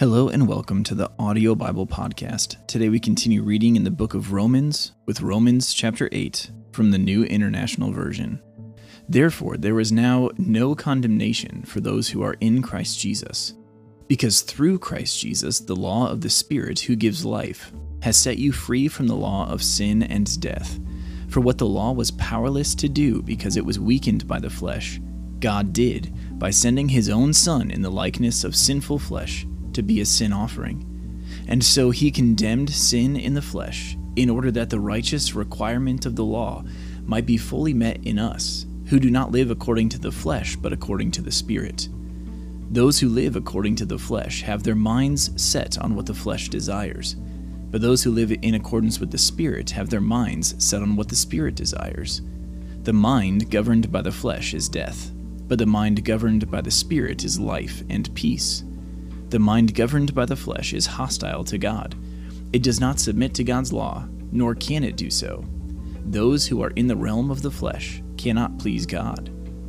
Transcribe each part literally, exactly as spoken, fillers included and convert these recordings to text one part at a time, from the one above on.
Hello and welcome to the Audio Bible Podcast. Today we continue reading in the book of Romans with Romans chapter eight from the New International Version. Therefore, there is now no condemnation for those who are in Christ Jesus, because through Christ Jesus, the law of the Spirit who gives life has set you free from the law of sin and death. For what the law was powerless to do because it was weakened by the flesh, God did by sending his own Son in the likeness of sinful flesh to be a sin offering. And so he condemned sin in the flesh, in order that the righteous requirement of the law might be fully met in us, who do not live according to the flesh, but according to the Spirit. Those who live according to the flesh have their minds set on what the flesh desires, but those who live in accordance with the Spirit have their minds set on what the Spirit desires. The mind governed by the flesh is death, but the mind governed by the Spirit is life and peace. The mind governed by the flesh is hostile to God. It does not submit to God's law, nor can it do so. Those who are in the realm of the flesh cannot please God.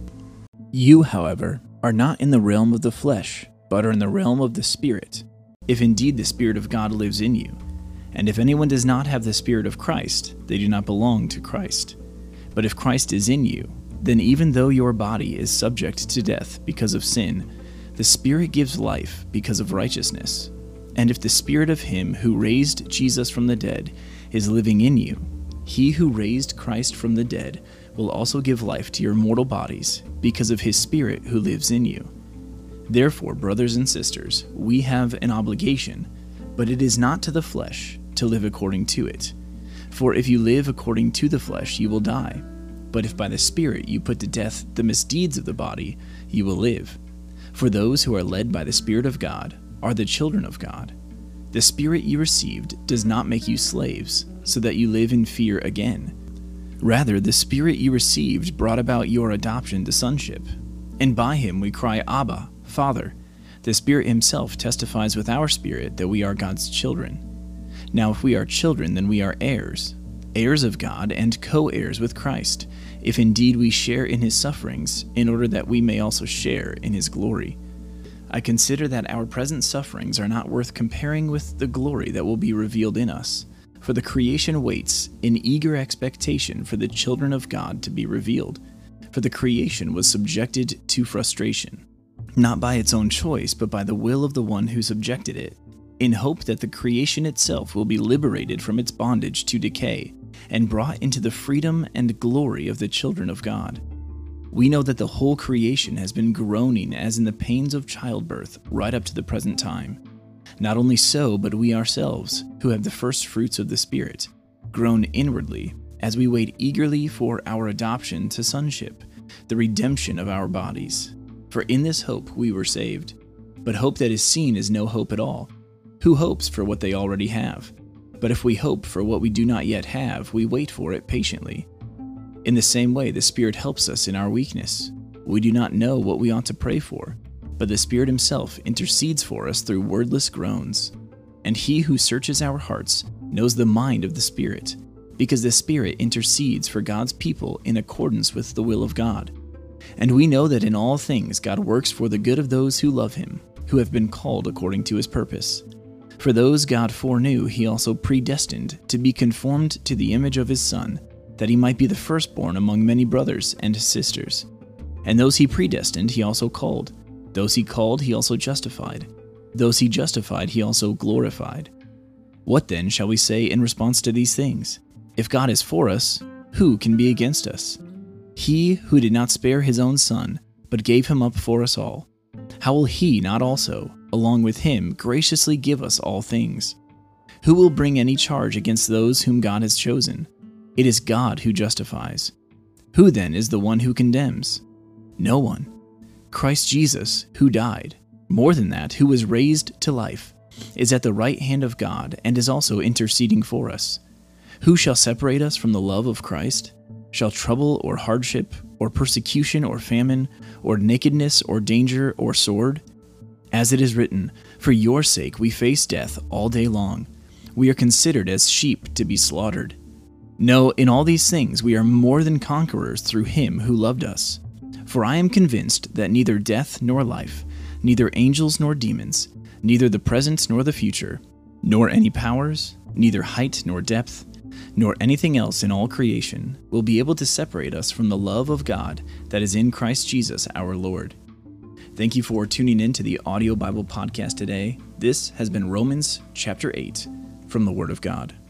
You, however, are not in the realm of the flesh, but are in the realm of the Spirit, if indeed the Spirit of God lives in you. And if anyone does not have the Spirit of Christ, they do not belong to Christ. But if Christ is in you, then even though your body is subject to death because of sin, the Spirit gives life because of righteousness. And if the Spirit of him who raised Jesus from the dead is living in you, he who raised Christ from the dead will also give life to your mortal bodies because of his Spirit who lives in you. Therefore, brothers and sisters, we have an obligation, but it is not to the flesh to live according to it. For if you live according to the flesh, you will die. But if by the Spirit you put to death the misdeeds of the body, you will live. For those who are led by the Spirit of God are the children of God. The Spirit you received does not make you slaves, so that you live in fear again. Rather, the Spirit you received brought about your adoption to sonship. And by him we cry, Abba, Father. The Spirit himself testifies with our spirit that we are God's children. Now if we are children, then we are heirs, heirs of God and co-heirs with Christ, if indeed we share in his sufferings, in order that we may also share in his glory. I consider that our present sufferings are not worth comparing with the glory that will be revealed in us. For the creation waits in eager expectation for the children of God to be revealed. For the creation was subjected to frustration, not by its own choice, but by the will of the one who subjected it, in hope that the creation itself will be liberated from its bondage to decay, and brought into the freedom and glory of the children of God. We know that the whole creation has been groaning as in the pains of childbirth right up to the present time. Not only so, but we ourselves, who have the first fruits of the Spirit, groan inwardly as we wait eagerly for our adoption to sonship, the redemption of our bodies. For in this hope we were saved. But hope that is seen is no hope at all. Who hopes for what they already have? But if we hope for what we do not yet have, we wait for it patiently. In the same way, the Spirit helps us in our weakness. We do not know what we ought to pray for, but the Spirit himself intercedes for us through wordless groans. And he who searches our hearts knows the mind of the Spirit, because the Spirit intercedes for God's people in accordance with the will of God. And we know that in all things God works for the good of those who love him, who have been called according to his purpose. For those God foreknew, he also predestined to be conformed to the image of his Son, that he might be the firstborn among many brothers and sisters. And those he predestined, he also called. Those he called, he also justified. Those he justified, he also glorified. What then shall we say in response to these things? If God is for us, who can be against us? He who did not spare his own Son, but gave him up for us all, how will he not also, along with him, graciously give us all things? Who will bring any charge against those whom God has chosen? It is God who justifies. Who then is the one who condemns? No one. Christ Jesus, who died, more than that, who was raised to life, is at the right hand of God and is also interceding for us. Who shall separate us from the love of Christ? Shall trouble or hardship or persecution or famine or nakedness or danger or sword? As it is written, for your sake we face death all day long. We are considered as sheep to be slaughtered. No, in all these things we are more than conquerors through him who loved us. For I am convinced that neither death nor life, neither angels nor demons, neither the present nor the future, nor any powers, neither height nor depth, nor anything else in all creation will be able to separate us from the love of God that is in Christ Jesus our Lord. Thank you for tuning in to the Audio Bible Podcast today. This has been Romans chapter eight from the Word of God.